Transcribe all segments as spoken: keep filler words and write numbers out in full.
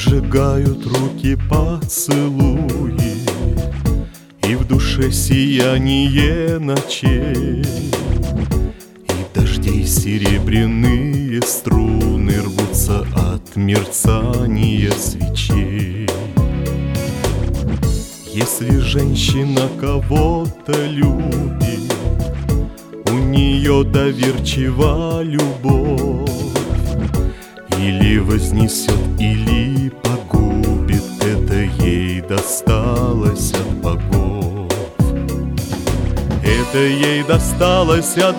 Обжигают руки поцелуи, и в душе сияние ночей, и дождей серебряные струны рвутся от мерцания свечей. Если женщина кого-то любит, у нее доверчива любовь, или вознесет, или погубит, это ей досталось от богов. Это ей досталось от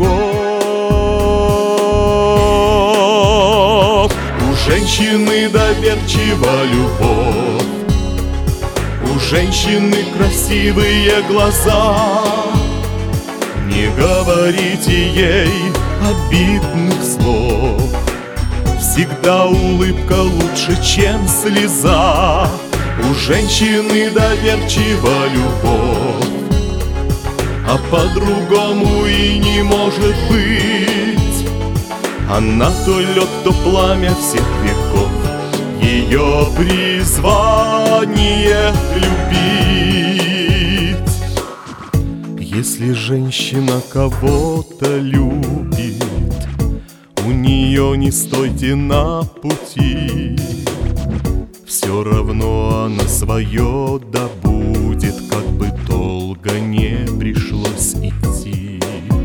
богов. У женщины доверчива любовь, у женщины красивые глаза. Не говорите ей обидных слов, всегда улыбка лучше, чем слеза. У женщины доверчива любовь, а по-другому и не может быть. Она то лед, то пламя всех веков, ее призвание любить. Если женщина кого-то любит, у нее не стойте на пути, все равно она свое добудет, как бы долго не пришлось идти.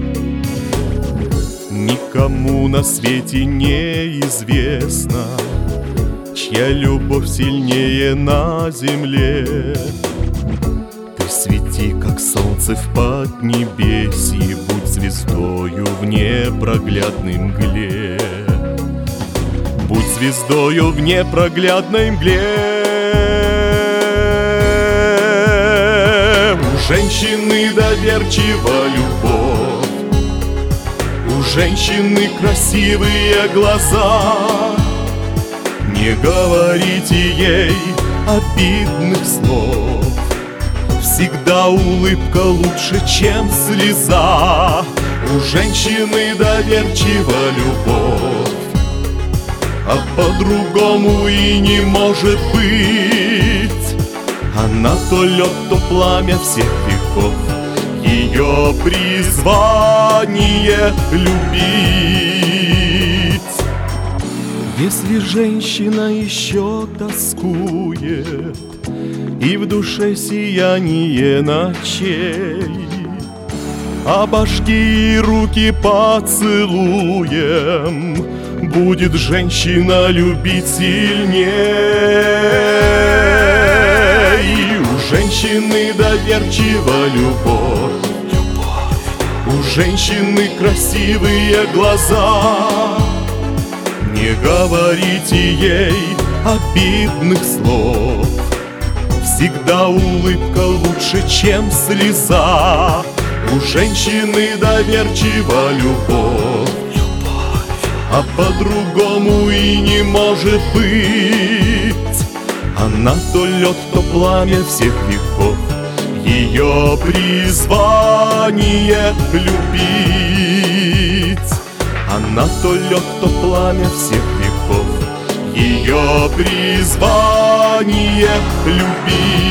Никому на свете неизвестно, чья любовь сильнее на земле. Ты свети, как солнце в поднебесье, будь звездою в непроглядной мгле. Будь звездою в непроглядной мгле. У женщины доверчива любовь, у женщины красивые глаза. Не говорите ей обидных слов, всегда улыбка лучше, чем слеза. У женщины доверчива любовь, а по-другому и не может быть. Она то лед, то пламя всех веков, ее призвание любить. Если женщина еще тоскует, и в душе сияние ночей, а башки и руки поцелуем, будет женщина любить сильней. У женщины доверчива любовь, у женщины красивые глаза. Не говорите ей обидных слов, всегда улыбка лучше, чем слеза. У женщины доверчива любовь, а по-другому и не может быть. Она то лед, то пламя всех веков, ее призвание любить. Она то лед, то пламя всех веков, ее призвание любить.